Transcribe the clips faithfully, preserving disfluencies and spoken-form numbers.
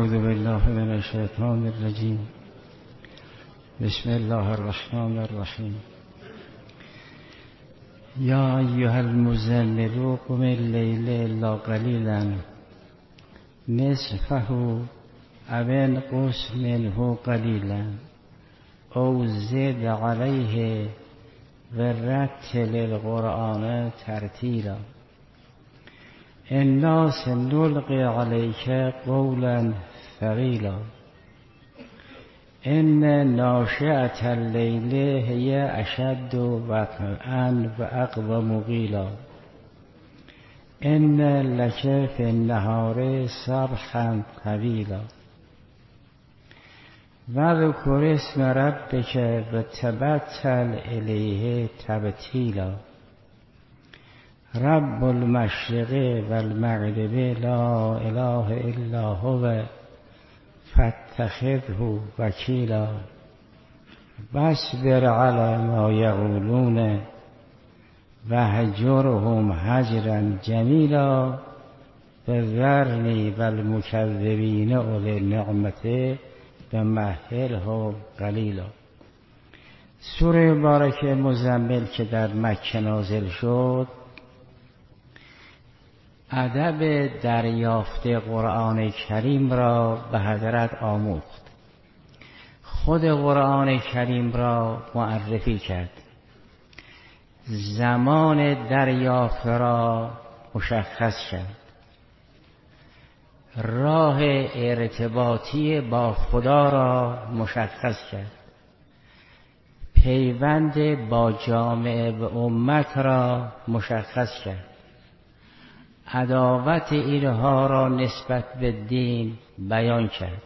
اعوذ بالله من الشیطان الرجیم. بسم الله الرحمن الرحیم. یا ایها المزمل قم اللیل الا قلیلا نصفه او انقص منه قلیلا او زد علیه و رتل القرآن ترتیلا انا سنلقی علیک قولا ثقیلا ان ناشئة اللیل هی اشد وطئا و اقوم قیلا ان لک فی النهار سبحا طویلا واذکر اسم ربک و تبتل الیه تبتیلا رب المشرق و المغرب لا اله الا هو فاتخذه وکیلا واصبر علی ما یقولون وهجرهم هجرا جمیلا وذرنی والمکذبین اولی النعمة ومهلهم قلیلا. سوره مبارک مزمل که در مکه نازل شد ادب دریافت قرآن کریم را به حضرت آموخت، خود قرآن کریم را معرفی کرد، زمان دریافت را مشخص کرد، راه ارتباطی با خدا را مشخص کرد، پیوند با جامعه و امت را مشخص کرد، عداوت اینها را نسبت به دین بیان کرد،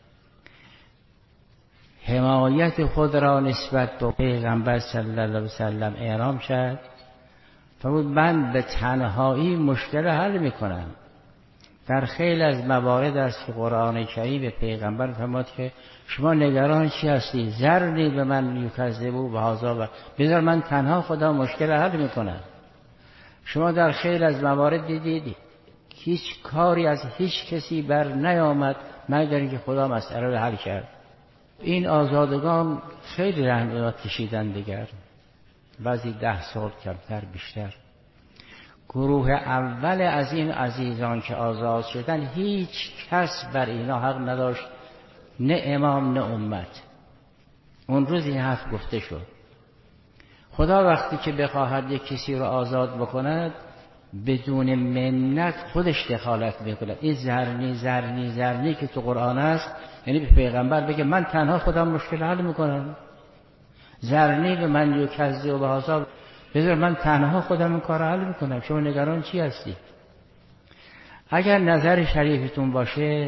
حمایت خود را نسبت به پیغمبر صلی الله علیه وسلم اعلام کرد. فرمود من به تنهایی مشکل حل میکنم. در خیلی از موارد است که قرآن کریم به پیغمبر فرمود که شما نگران چی هستی؟ ذرنی به من یکذبوا و هذا و بذار من تنها خدا مشکل حل میکنم. شما در خیلی از موارد دیدید هیچ کاری از هیچ کسی بر نیامد مگر اینکه خدا مسئله رو حل کرد. این آزادگان خیلی رحمت کشیدن دیگر، بعضی ده سال کمتر بیشتر. گروه اول از این عزیزان که آزاد شدن هیچ کس بر اینا حق نداشت، نه امام نه امت. اون روز این حرف گفته شد. خدا وقتی که بخواهد یک کسی رو آزاد بکند بدون منت خودش دخالت میکند. این زرنی زرنی زرنی که تو قرآن است یعنی به پیغمبر بگه من تنها خودم مشکل حل میکنم. زرنی به من یکذب و هذا، بذار من تنها خودم این کار حل میکنم، شما نگران چی هستی؟ اگر نظر شریفتون باشه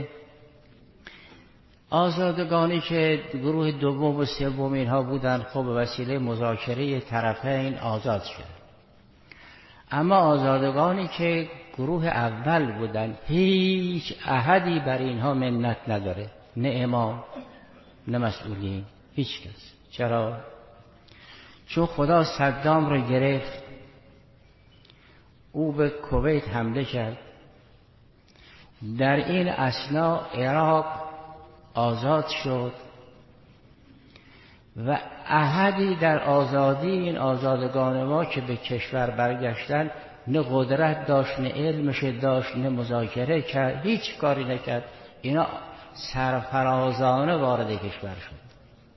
آزادگانی که گروه دوم و سوم اینها بودن خب به وسیله مذاکره طرفین آزاد شد. اما آزادگانی که گروه اول بودن هیچ احدی بر اینها منت نداره، نه امام نه مسئولین، هیچ کس. چرا؟ چون خدا صدام رو گرفت، او به کویت حمله کرد، در این اثنا عراق آزاد شد و احدی در آزادی این آزادگان ما که به کشور برگشتن نه قدرت داشت، نه علمش داشت، نه مذاکره کرد، هیچ کاری نکرد. اینا سرفرازانه وارد کشور شد.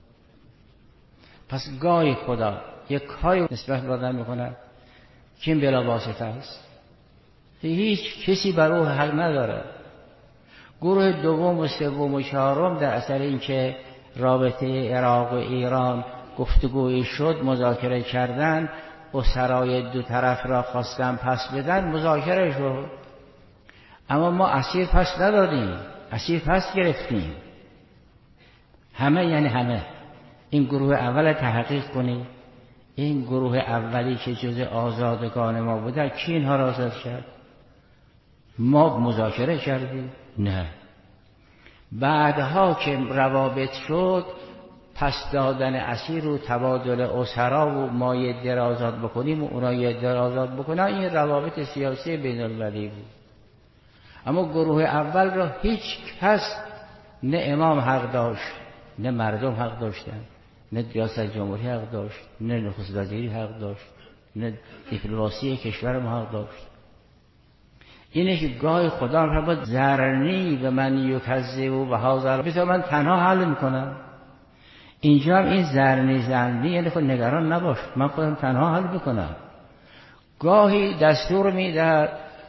پس گاهی خدا یک کاری نسبت بدن میکنه که این بلا واسطه است، هیچ کسی بر او حق نداره. گروه دوم و سوم و چهارم در اثر اینکه رابطه عراق و ایران گفتگویی شد، مذاکره کردن و سرای دو طرف را خواستن پس بدن، مذاکره شد. اما ما اسیر پس ندادیم، اسیر پس گرفتیم. همه یعنی همه. این گروه اول تحقیق کنید، این گروه اولی که جز آزادگان ما بودن کی اینها را آزاد کرد؟ ما مذاکره کردیم؟ نه. بعدها که روابط شد پس دادن اسیر و تبادل اسرا و ما یه در آزاد بکنیم و اونا یه در آزاد بکنن، این روابط سیاسی بین المللی بود. اما گروه اول را هیچ کس نه امام حق داشت، نه مردم حق داشتن، نه ریاست جمهوری حق داشت، نه نخست وزیری حق داشت، نه دیپلماسی کشور ما حق داشت. اینه که گاهی خدا می‌فرماید ذرنی به من یکذب و هذا، بذار من تنها حل میکنم. اینجا هم این ذرنی ذرنی یعنی خود نگران نباش، من خودم تنها حل میکنم. گاهی دستور میدهد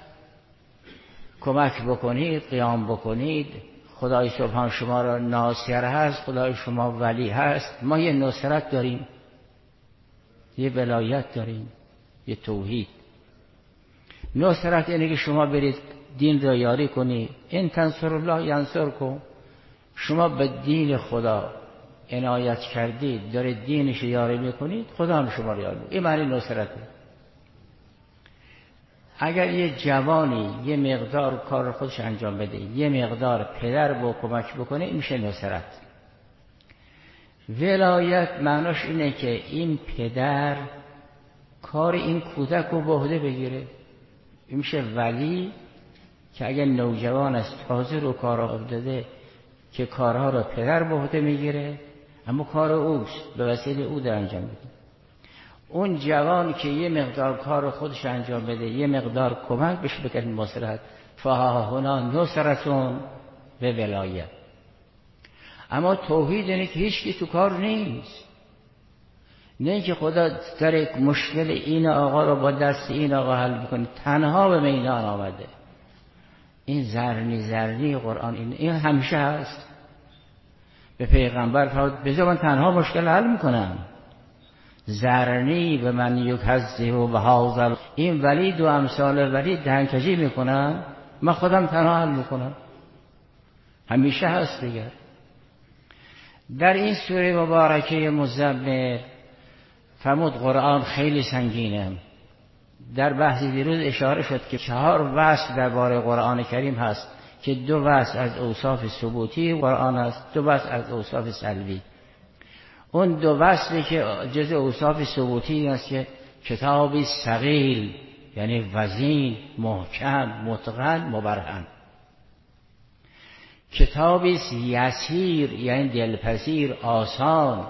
کمک بکنید، قیام بکنید، خدای سبحان شما را ناصر هست، خدای شما ولی هست. ما یه نصرت داریم، یه ولایت داریم، یه توحید. نصرت اینه که شما برید دین را یاری کنید. این تنصر الله ینصرکم، شما به دین خدا عنایت کردید، دارید دینش یاری میکنید، خدا هم شما را یاری میکنه. این معنی نصرته. اگر یه جوانی یه مقدار کار خودش انجام بده، یه مقدار پدر با کمک بکنه، این میشه نصرت. ولایت معناش اینه که این پدر کار این کودک رو به عهده بگیره. این میشه ولی، که اگر نوجوان است تازه رو کار افتاده که کارها رو پدر به عهده میگیره، اما کار اوست، به وسیله او در انجام میده. اون جوان که یه مقدار کار خودش انجام بده، یه مقدار کمک بشه بکنه نصرت. فها هنا نصرتون به ولایت. اما توحید اینه که هیچ کی تو کار نیست، نه که خدا در مشکل این آقا رو با دست این آقا حل بکنه، تنها به میدان آمده. این زرنی زرنی قرآن این, این همیشه هست. به پیغمبر فرمود بذار من تنها مشکل حل میکنم. زرنی به من یکذب و هذا، این ولی دو امثال ولی دهنکجی میکنن، من خودم تنها حل میکنم. همیشه هست دیگه. در این سوره مبارکه مزمل فرمود قرآن خیلی سنگینه. در بحث دیروز اشاره شد که چهار وصف درباره قرآن کریم هست که دو وصف از اوصاف ثبوتی قرآن است، دو وصف از اوصاف سلبی. اون دو وصفی که جز اوصاف ثبوتی است که کتابی ثقیل، یعنی وزین، محکم، متقن، مبرهن. کتابی یسیر، یعنی دلپذیر، آسان.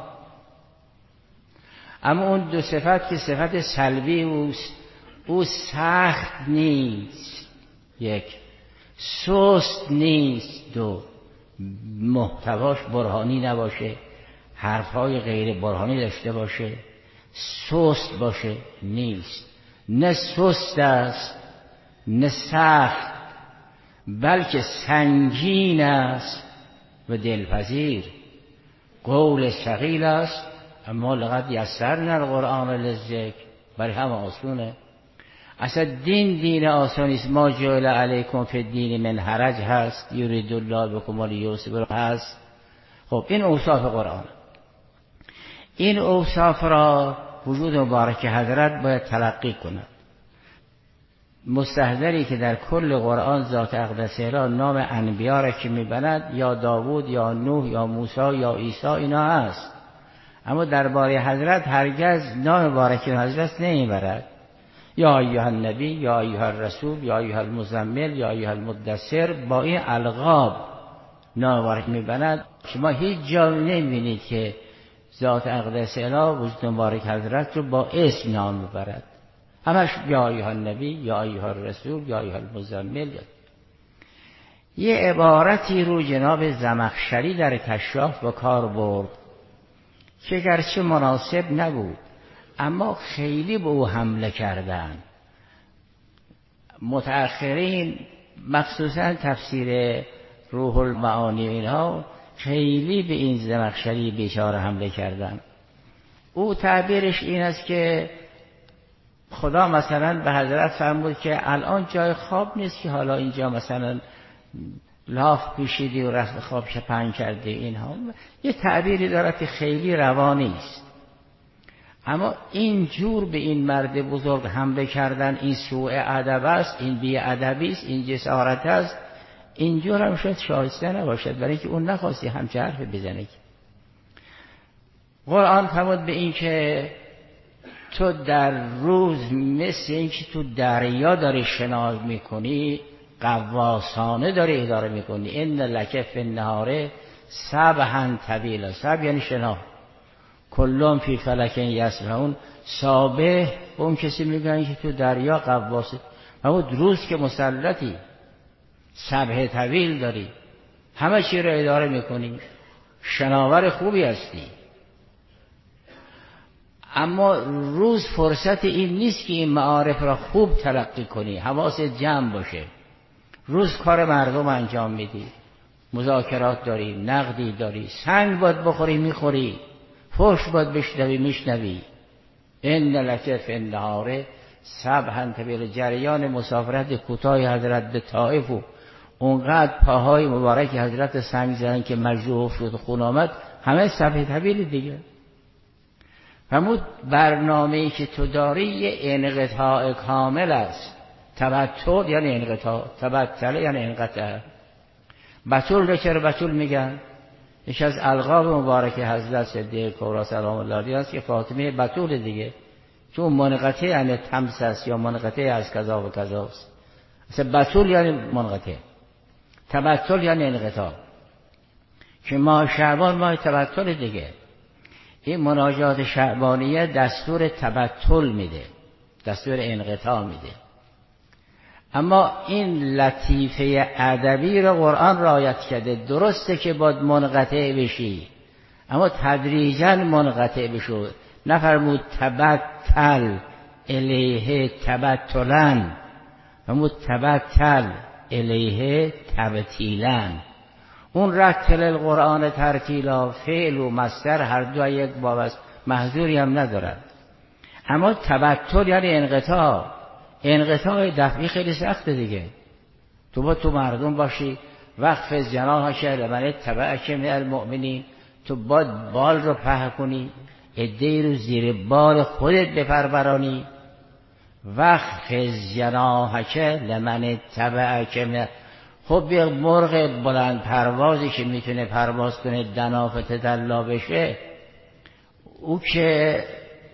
اما اون دو صفت که صفت سلبی اوست، او سخت نیست، یک سست نیست، دو محتواش برهانی نباشه، حرفهای غیر برهانی داشته باشه، سست باشه، نیست. نه سست است نه سخت، بلکه سنگین است و دلپذیر. قول ثقیل است اما لقد یسرنا القرآن للذکر، برای همه آسونه. اصلا دین دین آسانی است. ما جعل علیکم فی الدین من حرج هست، یرید الله بکم الیسر هست. خب این اوصاف قرآن. این اوصاف را وجود مبارک حضرت باید تلقی کند. مستحضری که در کل قرآن ذات اقدسه را نام انبیا را که میبرد، یا داوود یا نوح یا موسی یا عیسی، اینا هست. اما درباره حضرت هرگز نام مبارک حضرت نمیبرد. یا ایها النبی، یا ایها الرسول، یا ایها المزمل، یا ایها المدثر، با این القاب نام مبارک میبرد. شما هیچ جا نمیبینید که ذات اقدس اله وجود مبارک حضرت رو با اسم نام میبرد. همش یا ایها النبی، یا ایها الرسول، یا ایها المزمل. یه عبارتی رو جناب زمخشری در کشاف با کار برد که گرچه مناسب نبود اما خیلی به او حمله کردن. متأخرین مخصوصا تفسیر روح المعانی اینها خیلی به این زمخشری بیچاره حمله کردن. او تعبیرش این است که خدا مثلا به حضرت فرمود که الان جای خواب نیست که حالا اینجا مثلا لاف پوشیدی و رخت خواب شپن کردی. اینها یه تعبیری دارد که خیلی روانی است. اما این جور به این مرد بزرگ حمله کردن، این سوء ادب است، این بی ادبی است، این جسارت است. اینجور هم شاید شایسته نباشد، برای اینکه اون نخواستی همچه حرف بزنه. قرآن فرمود به این که تو در روز مثل این که تو دریا داری شنا میکنی، قواسانه داری اداره میکنی. ان لک فی النهار سبحا طویلا. سب یعنی شنا. کلهم فی فلک یسبحون. سابح اون کسی میگن که تو دریا غواصه. اما روز که مسلطی، سبح طویل داری، همه چی رو اداره میکنی، شناور خوبی هستی. اما روز فرصت این نیست که این معارف را خوب تلقی کنی، حواست جمع باشه. روز کار مردم انجام میدی، مذاکرات داری، نقدی داری، سنگ باید بخوری میخوری، فحش باید بشنوی میشنوی. ان لک فی النهار سبحا طویلا. جریان مسافرت کوتاه حضرت به طائف و اونقدر پاهای مبارک حضرت سنگ زدن که مجروح شد خون آمد، همه سبح طویل دیگه. فرمود برنامه‌ای که تو داری یه انقطاع کامل است. تبتل یعنی انقطاع، تبتل یعنی انقطاع. بتول رو چرا بتول میگن؟ یکی از القاب مبارک حضرت صدیق کبری سلام الله علیه است که فاطمه بتول دیگه، چون منقطع یعنی تمس است یا منقطع از کذا و کذا است. اصلا بتول یعنی منقطع، تبتل یعنی انقطاع. که ماه شعبان ماه تبتل دیگه. این مناجات شعبانیه دستور تبتل میده، دستور انقطاع میده. اما این لطیفه ادبی را قرآن رعایت کرده. درسته که باید منقطع بشی، اما تدریجا منقطع بشو. نفرمود تبتل الیه تبتلن، فرمود تبتل الیه تبتیلن. اون رتل القرآن ترتیلا، فعل و مصدر هر دو یک باب است، محذوری هم ندارد. اما تبتل یعنی انقطاع. انقطاع دفعی خیلی سخته دیگه. تو با تو مردم باشی، وقف جناحک لمن اتبعک من المؤمنین، تو باید بال رو پهن کنی، عده‌ای رو زیر بال خودت بپرورانی. وقف جناحک لمن اتبعک من. خب یک مرغ بلند پروازی که میتونه پرواز کنه دنافت دلا بشه، او که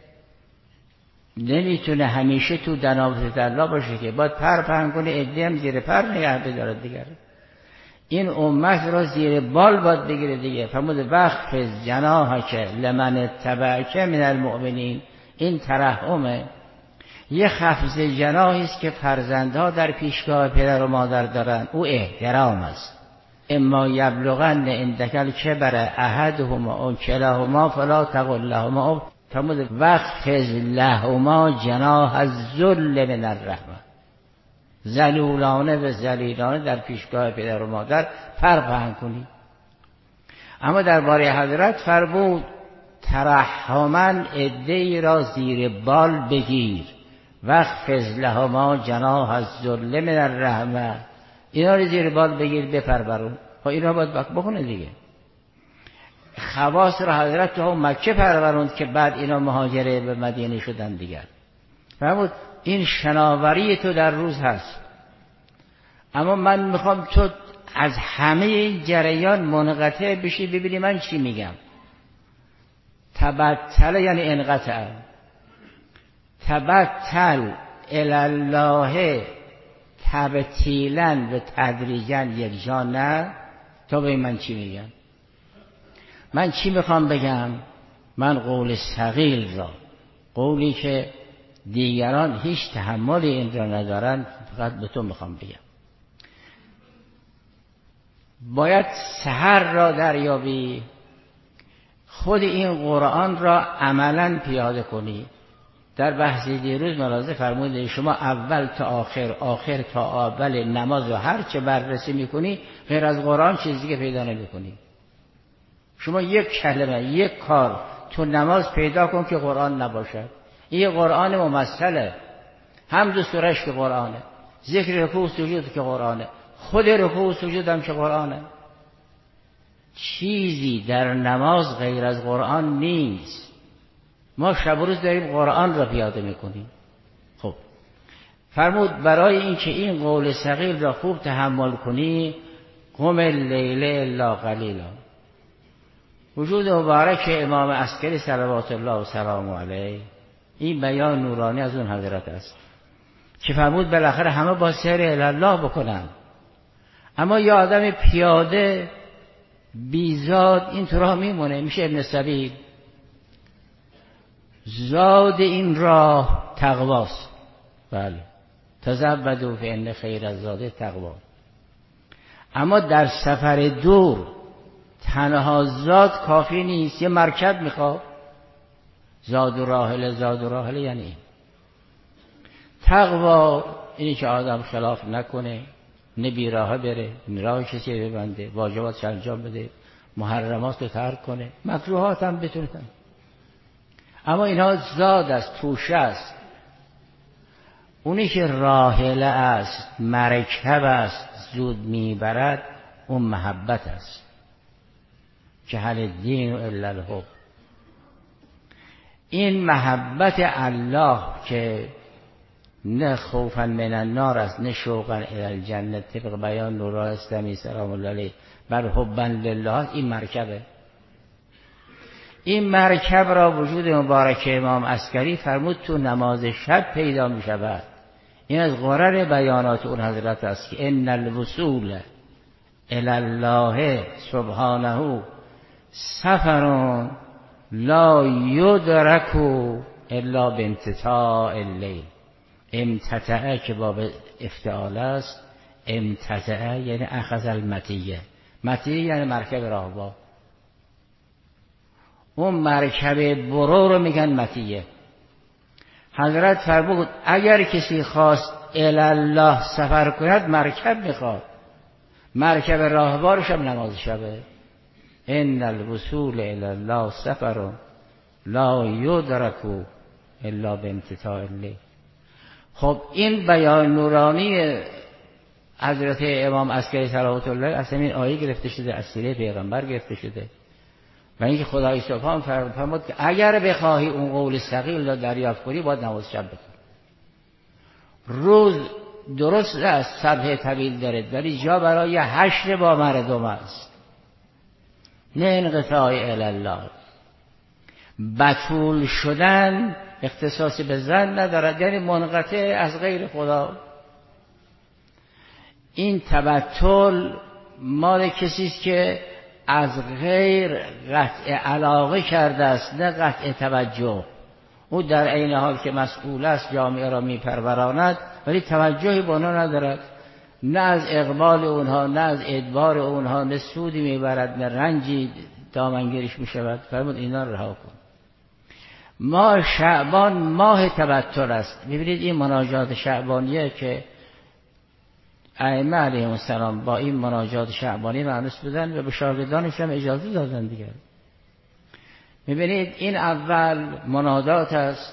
نمیتونه همیشه تو دنافت دلا باشه که باید پر پهن کنه، عده هم زیر پر نگه بداره دیگر. این امت را زیر بال باید بگیره دیگه. فرمود وقف جناحک لمن اتبعک من المؤمنین. این ترحمه. یه خفض جناحی است که فرزندها در پیشگاه پدر و مادر دارن، او احترام است. اما یبلغن عندک الکبر احدهما او کلاهما فلا تقل لهما. فرمود وخفض لهما جناح الذل من الرحمه. ذلولانه و ذلیلانه در پیشگاه پدر و مادر پر پهن کنی. اما درباره حضرت فرمود ترحما عده‌ای را زیر بال بگیر، وخفض لهما جناح الذل من الرحمه. اینا رو زیر بال بگیر بپرورون. خب اینا باید بکنه دیگه. خواص را حضرت تو هم مکه پروروند که بعد اینا مهاجره به مدینه شدن دیگر. فرمود این شناوری تو در روز هست، اما من میخوام تو از همه این جریان منقطع بشی، ببینی من چی میگم. تبتل یعنی انقطع. تبتل الالله تبتیلا و تدریجا یک جا نه. تا به من چی میگم، من چی میخوام بگم. من قول ثقیل را، قولی که دیگران هیچ تحمل این را ندارن، فقط به تو میخوام بگم. باید سحر را دریابی، خود این قرآن را عملا پیاده کنی. در بحث دیروز ملاحظه فرمودید شما اول تا آخر، آخر تا اول نماز و هر چه بررسی میکنی غیر از قرآن چیزی که پیدا نمیکنی. شما یک کلمه، یک کار تو نماز پیدا کن که قرآن نباشد. این قرآن ممثله، هم دو سورش که قرآنه، ذکر رکوع و سجود که قرآنه، خود رکوع و سجود هم که قرآنه. چیزی در نماز غیر از قرآن نیست. ما شب و روز داریم قرآن را پیاده میکنیم. خب فرمود برای اینکه این قول ثقیل را خوب تحمل کنی، قم اللیل الا قلیلا. وجود مبارک امام عسکری صلوات الله و سلام علیه، این بیان نورانی از اون حضرت است که فرمود بالاخره همه با سیر الله بکنن، اما یه آدم پیاده بیزاد این طور میمونه، میشه ابن سبیل. زاد این راه تقواست. بله، تزودوا فإن خیر الزاد تقوا. اما در سفر دور تنها زاد کافی نیست، یه مرکب میخواد. زاد و راحله، زاد و راحله یعنی این. تقوا اینی که آدم خلاف نکنه، نه بیراه بره، نه راه کسی ببنده، واجباتش انجام بده، محرمات رو ترک کنه، مکروهات هم بتونه. اما اینها زاد است، توشه است. اونی که راحله است، مرکب است، زود میبرد، اون محبت است. که هل الدین الا الحب. این محبت الله که نه خوفا من النار است، نه شوقا الی الجنه، طبق بیان نورالله اسلامی سلام الله علیه، بر حبا لله. این مرکبه. این مرکب را وجود مبارک امام عسکری فرمود تو نماز شب پیدا می شود. این از غرر بیانات اون حضرت است که ان الوصول الی الله سبحانه سفر لا یدرک الا بامتتاع اللیل. امتتع که باب افتعال است، امتتع یعنی اخذ المطیه. مطیه یعنی مرکب راهبا. اون مرکب برو رو میگن مطیه. حضرت فرمود اگر کسی خواست الی الله سفر کند مرکب میخواد. مرکب راهبارش هم نماز شبه. ان الوصول الی الله سفر لا یدرک الا بامتتاع اللیل. خب این بیان نورانی حضرت امام عسکری صلوات الله اصلا این آیه گرفته شده، از سیره پیغمبر گرفته شده. و اینکه خدای سبحان فرمود که اگر بخواهی اون قول ثقیل را دریافت کنی باید نماز شب بخونی. روز درست است صبح طویل داره، ولی جا برای حشر با مردم است، نه انقطاع الی الله. بتول شدن اختصاصی به زن ندارد، یعنی منقطع از غیر خدا. این تبتل مال کسی است که از غیر قطع علاقه کرده است، نه قطع توجه. او در عین حال که مسئول است جامعه را میپروراند، ولی توجهی به آنها ندارد، نه از اقبال اونها، نه از ادبار اونها، نه سودی میبرد، نه رنجی دامنگیرش میشود. فرمود اینا رو رها کن. ماه شعبان ماه تبتل است. ببینید این مناجات شعبانیه که ائمه علیهم السلام با این مناجات شعبانی معنوس بودن و به شاگردانش هم اجازه دادن دیگر. میبینید این اول مناجات است،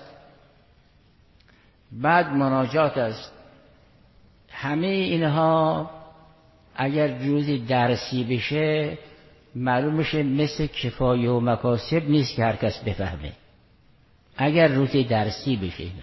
بعد مناجات است. همه اینها اگر جزئی درسی بشه معلوم میشه مثل کفایه و مکاسب نیست که هر کس بفهمه. اگر روزی درسی بشه اینا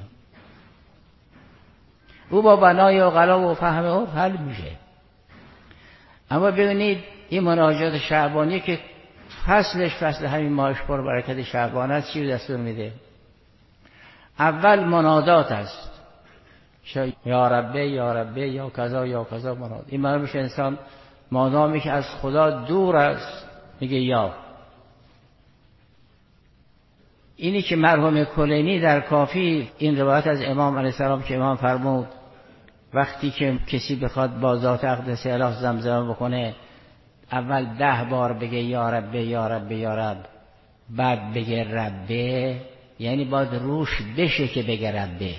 او با بنای و غلا و فهم او حل میشه. اما ببینید این مناجات شعبانی که فصلش فصل همین ماهش پر برکت شعبان است، چی دستور میده؟ اول منادات است، یا ربه یا ربه یا کذا یا کذا مناد. این معلوم میشه انسان مادامی که از خدا دور است میگه یا. اینی که مرحوم کلینی در کافی این روایت از امام علیه السلام که امام فرمود وقتی که کسی بخواد با ذات اقدس اله زمزمه بکنه اول ده بار بگه یا ربه یا ربه یا رب، بعد بگه ربه، یعنی باید روش بشه که بگه ربه.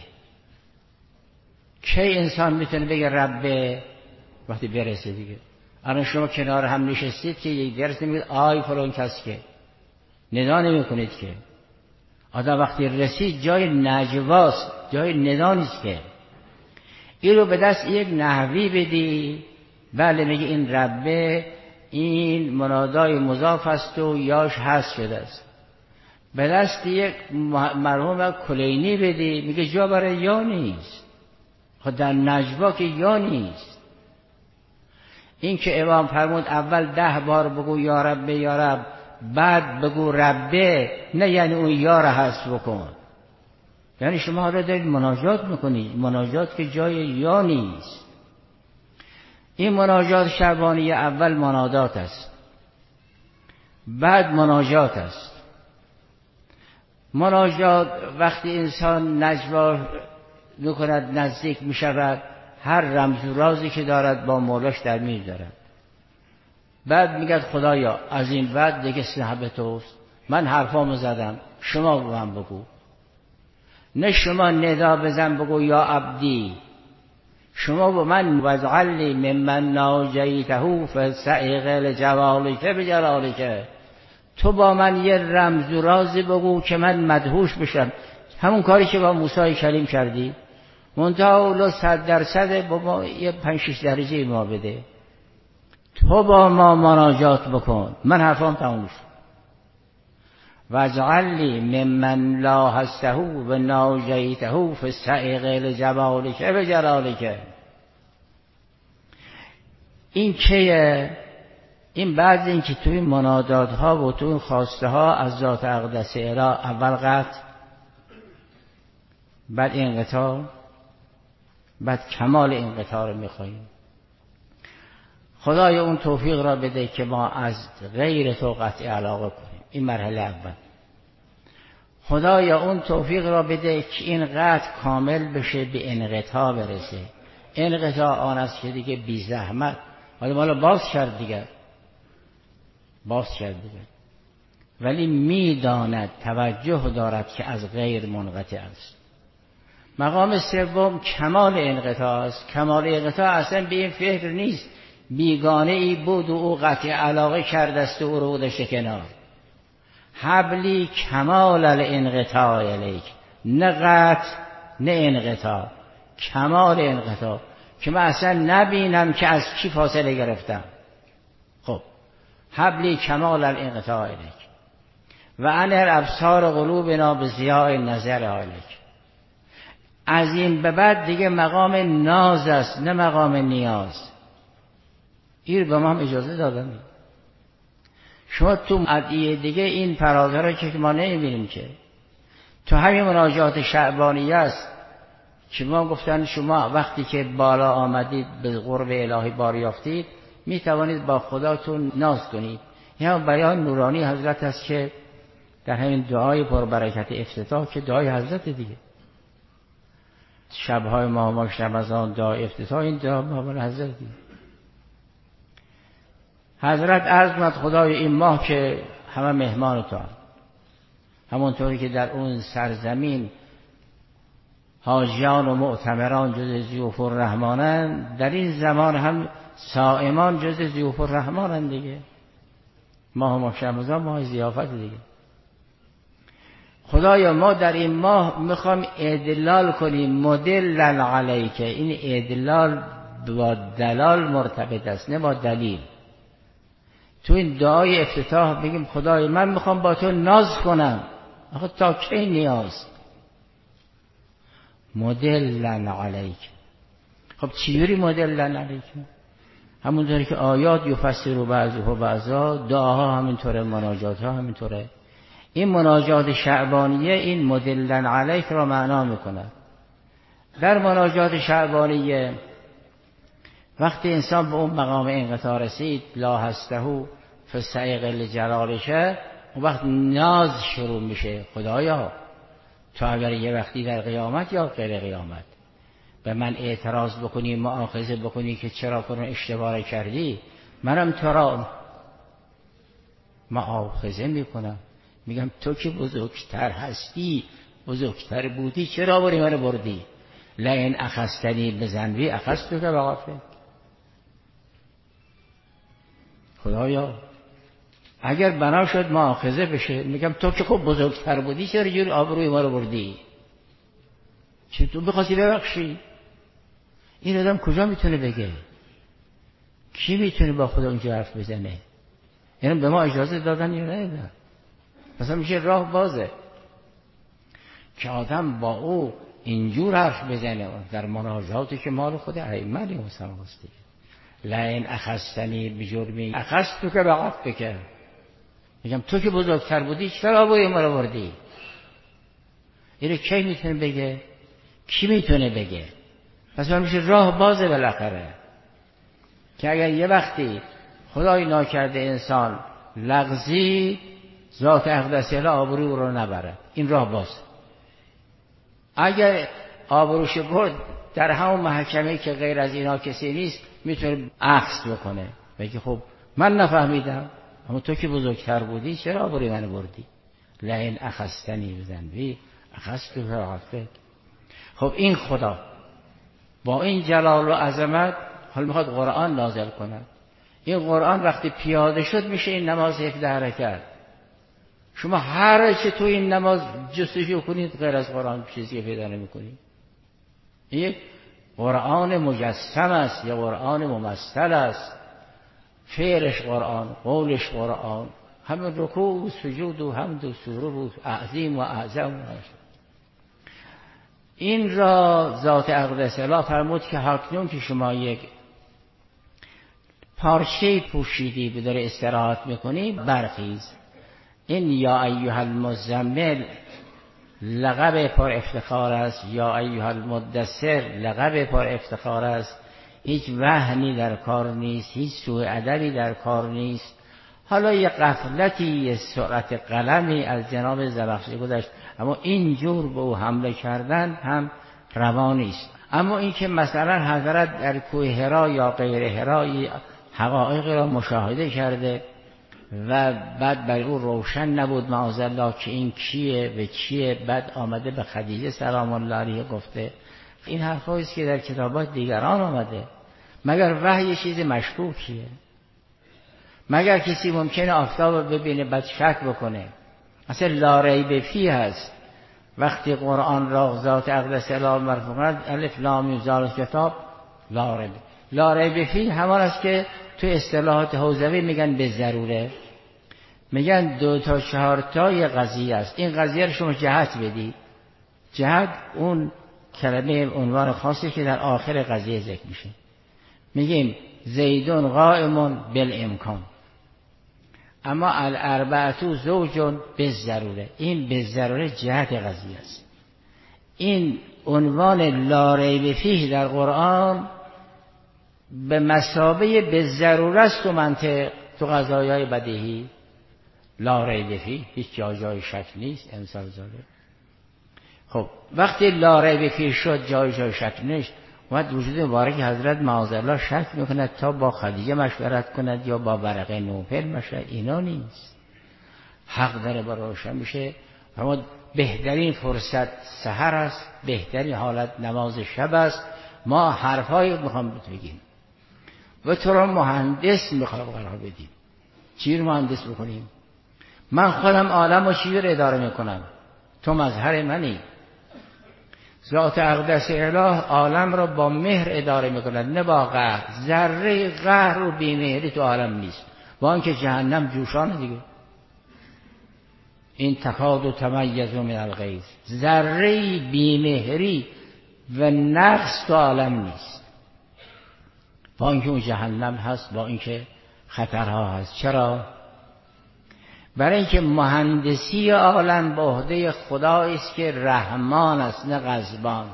کی انسان میتونه بگه ربه؟ وقتی برسه دیگه. الان شما کنار هم نشستید که یک درس نمیگید آی فلان کس، که ندا نمی کنید که. آدم وقتی رسید جای نجواست، جای ندا نیست که. این رو به دست یک نحوی بدی. بله میگه این ربه، این منادای مضاف است و یاش هست شده است. به دست یک مرحوم کلینی بدی، میگه جا برای یا نیست. خود در نجوا که یا نیست. این که امام فرمود اول ده بار بگو یا ربه یا رب، بعد بگو ربه، نه یعنی اون یا را حذف بکن. یعنی شما حالا دارید مناجات میکنید، مناجات که جای یا نیست. این مناجات شعبانی اول منادات است. بعد مناجات است. مناجات وقتی انسان نجوا میکند، نزدیک میشود، هر رمز و رازی که دارد با مولاش در میان دارد. بعد میگه خدایا از این بعد دیگه صاحب توست، من حرفامو زدم، شما به من بگو. نه شما ندا بزن بگو یا عبدی، شما به من وجعلی ممن ناجیته فسعیق لجوالک بجلالک، تو با من یه رمز و رازی بگو که من مدهوش بشم. همون کاری که با موسی کلیم کردی، منتها اولو صد درصد با ما یه پنج شش درجه ما بده، تو با ما مناجات بکن، من حرفام تموم شد. وجعلی ممن لا هسته و ناجیته فسعیق لجوالک بجلالک. این که این بعد این که توی منادات ها و توی خواسته ها از ذات اقدس اله اول قطع، بعد انقطاع، بعد کمال انقطاع رو میخواییم. خدای اون توفیق را بده که ما از غیر تو قطع علاقه کنیم. این مرحله اول. خدایا اون توفیق را بده که این قطع کامل بشه، به انقطاع برسه. انقطاع آن است که دیگه بی زحمت، حالا مالا باز کرد دیگر، باز کرد دیگر، ولی میداند، توجه دارد که از غیر منقطع است. مقام سوم کمال انقطاع است. کمال انقطاع اصلا به این فکر نیست بیگانه ای بود و او قطع علاقه کرده است و او رو گذاشته کنار. حبلی کمال الانقطاع الیک، نه قطع نه انقطاع، کمال انقطاع که من اصلا نبینم که از کی فاصله گرفتم. خب حبلی کمال الانقطاع الیک و انر ابصار قلوبنا بضیاء نظر الیک. از این به بعد دیگه مقام ناز است نه مقام نیاز. این به ما هم اجازه دادن. شما تو ادعیه دیگه این فراغه را که ما نمیبینیم که تو همین مناجات شعبانیه است که ما گفتن شما وقتی که بالا آمدید به قرب الهی بار یافتید می توانید با خداتون ناز کنید. این بیان نورانی حضرت است که در همین دعای پربرکت افتتاح که دعای حضرت دیگه، شبهای ماه ماش رمضان دعای افتتاح، این دعا ماه حضرت دیگه. حضرت عرض کرد خدای این ماه که همه مهمان تو هم. همونطوری که در اون سرزمین حاجیان و معتمران جز ضیوف الرحمانند، در این زمان هم صائمان جز ضیوف الرحمانند دیگه. ماه ماه رمضان ماه ضیافت دیگه. خدایا ما در این ماه میخوام اعدلال کنیم، مدلل علیک. این اعدلال با دلال مرتبط است نه با دلیل. تو این دعای افتتاح بگیم خدای من میخوام با تو ناز کنم. آخه تا کی نیاز؟ مدلل علیک. خب چجوری مدلل علیک؟ همونطوری که آیات یفسر بعضها بعضا، دعاها همینطوره، مناجات ها همینطوره. این مناجات شعبانیه این مدلل علیک را معنا میکنه. در مناجات شعبانیه وقتی انسان به اون مقام انقطاع رسید، لا هسته فسعیق لجلالشه، اون وقت ناز شروع میشه. خدایا تو اگر یه وقتی در قیامت یا غیر قیامت به من اعتراض بکنی، مؤاخذه بکنی که چرا کنون اشتباه کردی، منم تو را مؤاخذه میکنم، میگم تو که بزرگتر هستی، بزرگتر بودی، چرا بری منو بردی؟ لئن اخذتنی بذنبی اخذتک بغفلة. خدایا اگر بنا شد مؤاخذه بشه، میگم تو که خوب بزرگتر بودی، چرا جوری آبروی ما رو بردی؟ چه تو بخواستی ببخشی؟ این آدم کجا میتونه بگه؟ کی میتونه با خدا اونجا حرف بزنه؟ یعنی به ما اجازه دادن یا نه؟ مثلا میشه راه بازه که آدم با او اینجور حرف بزنه در مناجاتی که مال خود ائمه علیهم السلام است. لئن اخذتنی بجرمی اخذتک بعفوک. میگم تو که بزرگتر بودی چرا آبروی ما رو بردی؟ اینو کی میتونه بگه؟ کی میتونه بگه؟ پس من میشه راه بازه بالاخره که اگر یه وقتی خدای ناکرده انسان لغزی ذات اقدس اله آبروی او رو نبرد. این راه باز. اگر آبروش برد در همون محکمه که غیر از اینا کسی نیست میتونه عکس بکنه بگه خب من نفهمیدم، اما تو که بزرگتر بودی چرا آبروی من بردی؟ لئن اخذتنی بذنبی اخذت برأفت. خب این خدا با این جلال و عظمت حال میخواد قرآن نازل کنه. این قرآن وقتی پیاده شد میشه این نماز هفده حرکت. شما هر چه تو این نماز جستجو کنید غیر از قرآن چیزی پیدا نمی‌کنید. این قرآن مجسم است یا قرآن ممثل است. فعلش قرآن، قولش قرآن، همه رکوع و سجود و حمد و سرور و عظیم و اعظم. این را ذات اقدس اله فرمود که اکنون که شما یک پارچه پوشیدی به داره استراحت میکنی برخیز. این یا ایها المزمل لقب پر افتخار است، یا ایها المدثر لقب پر افتخار است. هیچ وهنی در کار نیست، هیچ سوء ادبی در کار نیست. حالا یه غفلتی، یه سرعت قلمی از جناب زبخشی گذشت، اما اینجور به او حمله کردن هم روا نیست. اما این که مثلا حضرت در کوه حرا یا غیر حرا حقایق را مشاهده کرده و بعد بر او روشن نبود معاذالله که این کیه و چیه، بعد آمده به خدیجه سلام الله علیها گفته. این حرفایی است که در کتابات دیگران آمده. مگر وحی چیز مشکوکیه؟ مگر کسی ممکنه آفتاب ببینه بعد شک بکنه؟ اصلا لا ریب فیه هست. وقتی قرآن را ذات اقدس اله مرفوع کند الف لام میم ذالک کتاب لا ریب. لا ریب فیه همان است که تو اصطلاحات حوزوی میگن به ضروره، میگن دو تا چهار تا یه قضیه است. این قضیه رو شما جهت بدید. جهت اون کلمه عنوان خاصی که در آخر قضیه ذکر میشه. میگیم زیدون قائم بالامکان، اما الاربعه زوج بالضروره. این بالضروره جهت قضیه است. این عنوان لا ریب فیه در قرآن به مثابه بالضروره است. تو منطق، تو قضایای بدیهی لا ریب فیه هیچ جای جای شک نیست. انسان زاده. خب وقتی لا ریب فیه شد جای جای شک نیست، اومد وجود مبارک حضرت معاذالله شک میکند تا با خدیجه مشورت کند یا با ورقه نوفل مشورت. اینا نیست. حق داره با روشن میشه. اما بهترین فرصت سحر است، بهترین حالت نماز شب است. ما حرفایی میخوام بگیم و تو را مهندس میخوام قرار بدیم. چی رو مهندس بکنیم؟ من خودم عالم و چی رو اداره میکنم، تو مظهر منی. ذات اقدس اله عالم را با مهر اداره میکند نه با قهر. ذره قهر و بیمهری تو عالم نیست، با اینکه جهنم جوشانه دیگه. این تکاد و تمیز من الغیظ. ذره بیمهری و نقص تو عالم نیست، با اینکه اون جهنم هست، با اینکه خطرها هست. چرا؟ برای اینکه مهندسی عالم به عهده خدایی است که رحمان است نه غضبان.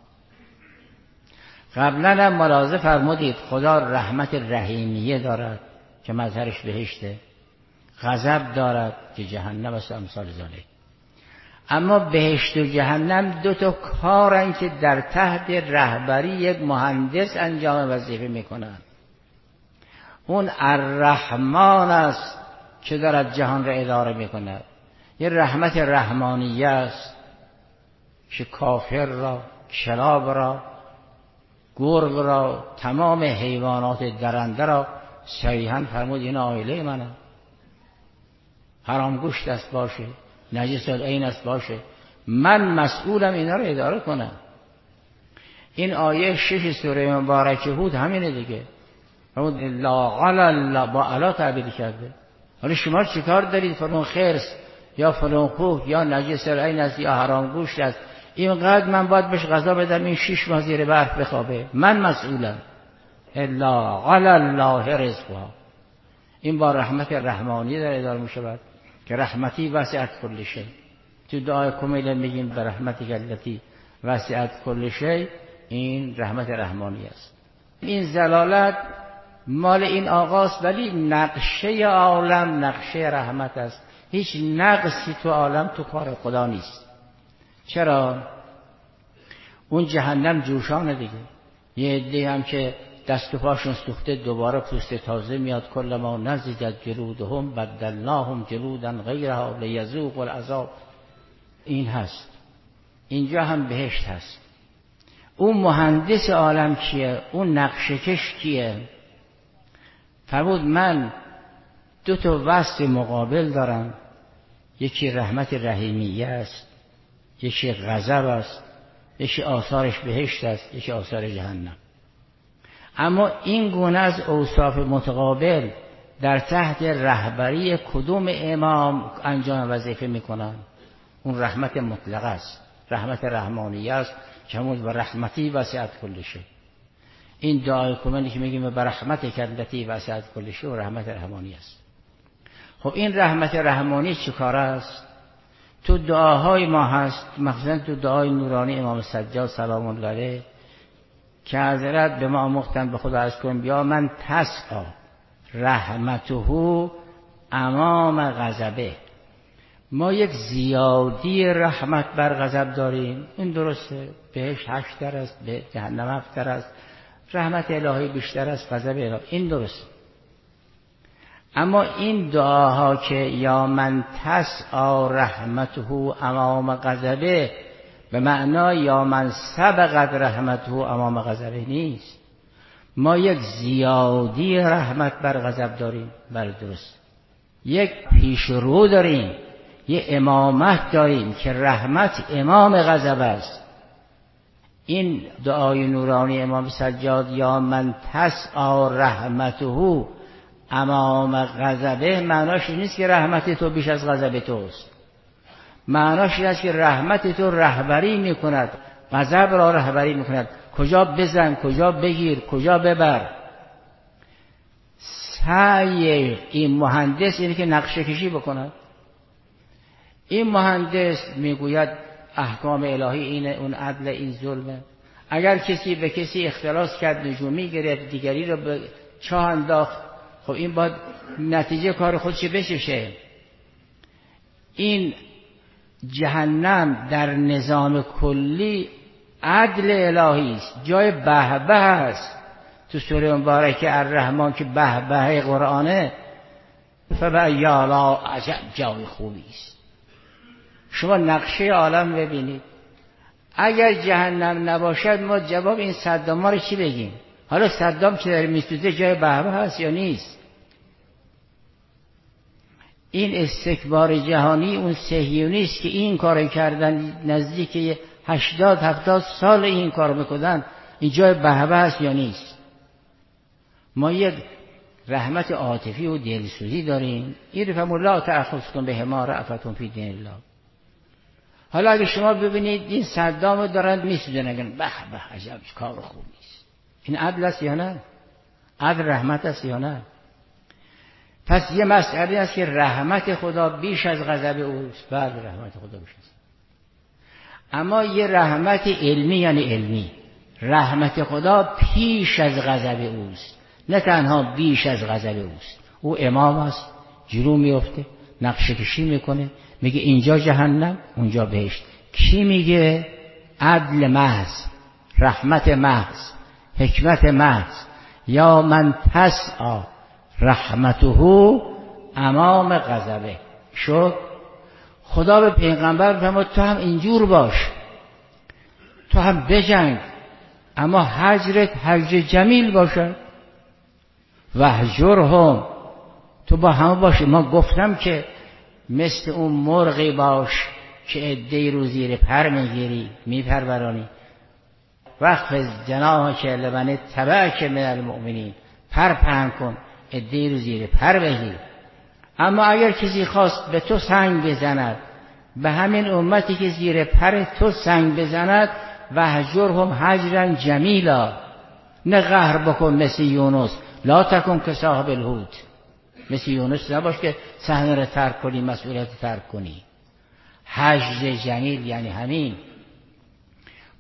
قبلا هم ملاحظه فرمودید خدا رحمت رحیمیه دارد که مظهرش بهشته، غضب دارد که جهنم است امثال ذالک. اما بهشت و جهنم دو تا کارن که در تحت رهبری یک مهندس انجام وظیفه میکنن. اون الرحمن است که دارد جهان را اداره میکند. یه رحمت رحمانیه است که کافر را، کلاب را، گرگ را، تمام حیوانات درنده را صریحاً فرمود این عائله منه. حرام گوشت است باشه، نجس العین است باشه، من مسئولم اینا رو اداره کنم. این آیه شش سوره مبارکه هود همینه دیگه. فرمود لا علی با علا تعبیر کرده. حالا شما چیکار دارید؟ فلان خرس یا فلان خوک یا نجس العین است یا حرام گوشت است، اینقدر من باید بهش غذا بدم این شش ماه زیر برف بخوابه، من مسئولم. الا علی الله رزقها. این با رحمت رحمانی در اداره می شود که رحمتی وسعت کل شی. تو دعای کمیل میگیم به رحمتی التی وسعت کل شی. این رحمت رحمانی است. این زلالت مال این آقاست، ولی نقشه عالم نقشه رحمت است. هیچ نقصی تو عالم تو کار خدا نیست. چرا؟ اون جهنم جوشانه دیگه. یه عده هم که دست و پاشون سوخته دوباره پوست تازه میاد. کل ما نضجت جلودهم بدلناهم جلودا غیرها لیذوقوا العذاب. این هست. اینجا هم بهشت هست. اون مهندس عالم کیه؟ اون نقشه کش کیه؟ فرمود من دو تا وصف مقابل دارم، یکی رحمت رحیمیه است، یکی غضب است، یکی آثارش بهشت است، یکی آثار جهنم. اما این گونه از اوصاف متقابل در تحت رهبری کدوم امام انجام وظیفه میکنن؟ اون رحمت مطلق است، رحمت رحمانیه است که همون و رحمتی وسعت کل شی. این دعای کمانی که میگیم به رحمت کلتی وسعت کل شی و رحمت رحمانی است. خب این رحمت رحمانی چه کار است؟ تو دعاهای ما هست، مخصوصا تو دعای نورانی امام سجاد سلام الله علیه که حضرت به ما آموختن، به خدا عرض کنیم بیا من تسعی رحمته امام غضبه. ما یک زیادی رحمت بر غضب داریم، این درسته، بهش هشت در است، به جهنم هفت در است، رحمت الهی بیشتر است، غضب الهی، این درست. اما این دعاها که یا من تسعی رحمته امام غضبه به معنای یا من سبقت رحمته امام غضبه نیست. ما یک زیادی رحمت بر غضب داریم، بر درست، یک پیشرو داریم، یک امامت داریم که رحمت امام غضب است. این دعای نورانی امام سجاد یا من تسعی رحمته امام غضبه معناش نیست که رحمت تو بیش از غضب توست. معناش این است که رحمت تو رهبری میکند، غضب را رهبری میکند، کجا بزن، کجا بگیر، کجا ببر. سعی این مهندس اینه که نقشه کشی بکند. این مهندس میگوید احکام الهی اینه، اون عدل، این ظلمه. اگر کسی به کسی اختلاس کرد، نجومی گرفت، دیگری رو به چاه انداخت، خب این باید نتیجه کار خودش بچشه. این جهنم در نظام کلی عدل الهی است، جای بهبه است. تو سوره مبارکه الرحمن که بهبه قرآنه، فبأی آلاء عجب جای خوبی است. شما نقشه عالم ببینید، اگر جهنم نباشد ما جواب این صدام ها رو چی بگیم؟ حالا صدام که داره میسوزه جای بهبه هست یا نیست؟ این استکبار جهانی اون صهیونیست که این کار کردن نزدیک هشتاد هفتاد سال این کار میکنن، این جای بهبه هست یا نیست؟ ما یک رحمت عاطفی و دلسوزی داریم. این رفم الله تأخذکم به ما رأفتون فی دین الله. حالا اگه شما ببینید این صدام دارن میسوزن، اگر به به عجب کار خوبی است، این عدل است یا نه؟ عدل رحمت است یا نه؟ پس یه مسئله است که رحمت خدا بیش از غضب اوست. بله رحمت خدا بیش است. اما یه رحمت علمی، یعنی علمی رحمت خدا پیش از غضب اوست، نه تنها بیش از غضب اوست. او امام است، جلو میفته، نقشه کشی میکنه، میگه اینجا جهنم، اونجا بهشت. کی میگه؟ عدل محض، رحمت محض، حکمت محض. یا من تسعی رحمته امام غضبه. شد خدا به پیغمبر فرمود تو هم اینجور باش، تو هم بجنگ، اما هجرت هجر جمیل باشه. وهجرهم، تو با همه باشه. ما گفتم که مثل اون مرغی باش که عده‌ای رو زیر پر میگیری، میپرورانی. وقف جناحک لمن اتبعک من المؤمنین، پر پهن کن، عده‌ای رو زیر پر بگیر. اما اگر کسی خواست به تو سنگ بزند، به همین امتی که زیر پر تو سنگ بزند، وهجرهم هجرا جمیلا، نه قهر بکن مثل یونس، لا تکن که صاحب الحوت. مثل یونس نباش که صحنه رو ترک کنی، مسئولیت رو ترک کنی. هجر جمیل یعنی همین.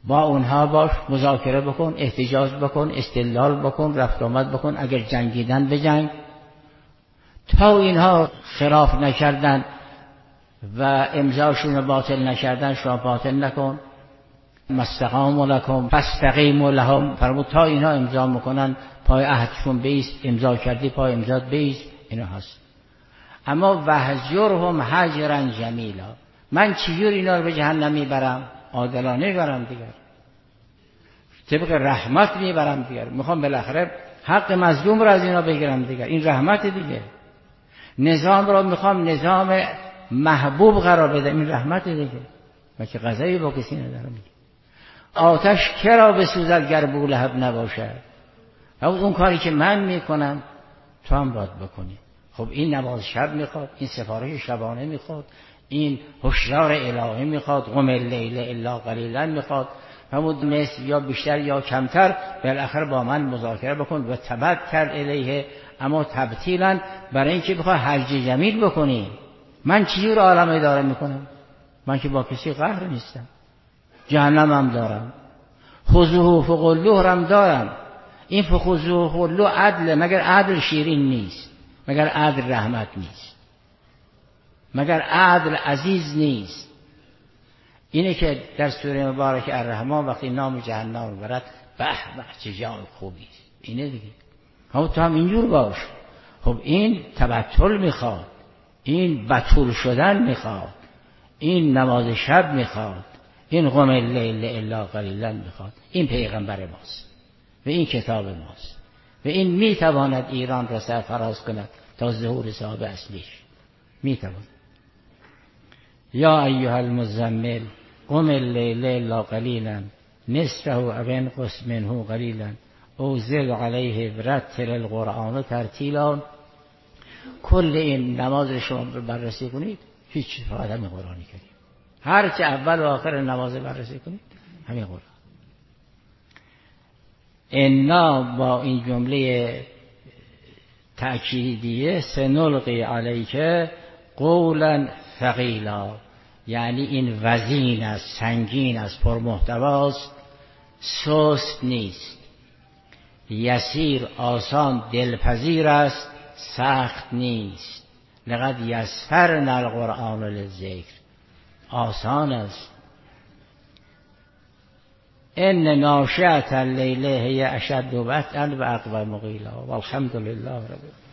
با اونها باش، مذاکره بکن، احتجاج بکن، استدلال بکن، رفت آمد بکن، اگر جنگیدن بجنگ. تا اینها خلاف نکردن و امضاشون باطل نکردن شما باطل نکن. مستقام لکم فاستقیموا لهم، فرمود تا اینها امضا میکنن پای عهدشون بیست، امضا کردی پای امضات بیست، اینا هست. اما وهجرهم هجرا جمیلا، من چجور اینا رو به جهنم میبرم؟ عادلانه میبرم دیگر، طبق رحمت میبرم دیگر. میخوام بالاخره حق مظلوم رو از اینا بگیرم دیگر، این رحمت دیگه. نظام رو میخوام نظام محبوب قرار بدم، این رحمت دیگه. من که غضبی با کسی ندارم. آتش کرا بسوزد گر بولهب نباشد، اون کاری که من میکنم تو هم باید بکنی. خب این نماز شب میخواد، این سفارش شبانه میخواد، این هشدار الهی میخواد، قم اللیل الا قلیلا میخواد. همون نصف یا بیشتر یا کمتر بالاخره با من مذاکره بکن و تبتل الیه، اما تبتیلا برای اینکه بخوای حج جمیل بکنی. من چجور عالم اداره میکنم؟ من که با کسی قهر نیستم، جهنم هم دارم، خذوه فغلوه هم دارم. این فخذوه فغلوه عدل، مگر عدل شیرین نیست؟ مگر عدل رحمت نیست؟ مگر عدل عزیز نیست؟ اینه که در سوره مبارک الرحمن وقتی نام جهنم برد، به به چه جای خوبی، اینه دیگه. هم تو هم اینجور باش. خب این تبتل میخواد، این بتول شدن میخواد، این نماز شب میخواد، این قم اللیل الا قلیلا میخواد. این پیغمبر ماست و این کتاب ماست و این میتواند ایران را سرفراز کند تا ظهور صاحب اصلیش میتواند. یا ایها المزمل قم اللیل الا قلیلا نصفه او انقص منه قلیلا او زد علیه ورتل القرآن ترتیلا. کل این نماز رو شما بررسی کنید، هیچ فقط همین قرآنی کریم، هر چه اول و آخر نماز بررسی کنید همین قرآن. انا با این جمله تأکیدیه سنلقی علیک قولا ثقیلا، یعنی این وزین است، سنگین است، پرمحتواست، سست نیست. یسیر آسان، دلپذیر است، سخت نیست. لقد یسرنا القرآن للذکر، آسان است. ان ناشئة اللیل هی اشد وطئا و اقوم قیلا والحمد لله رب العالمین.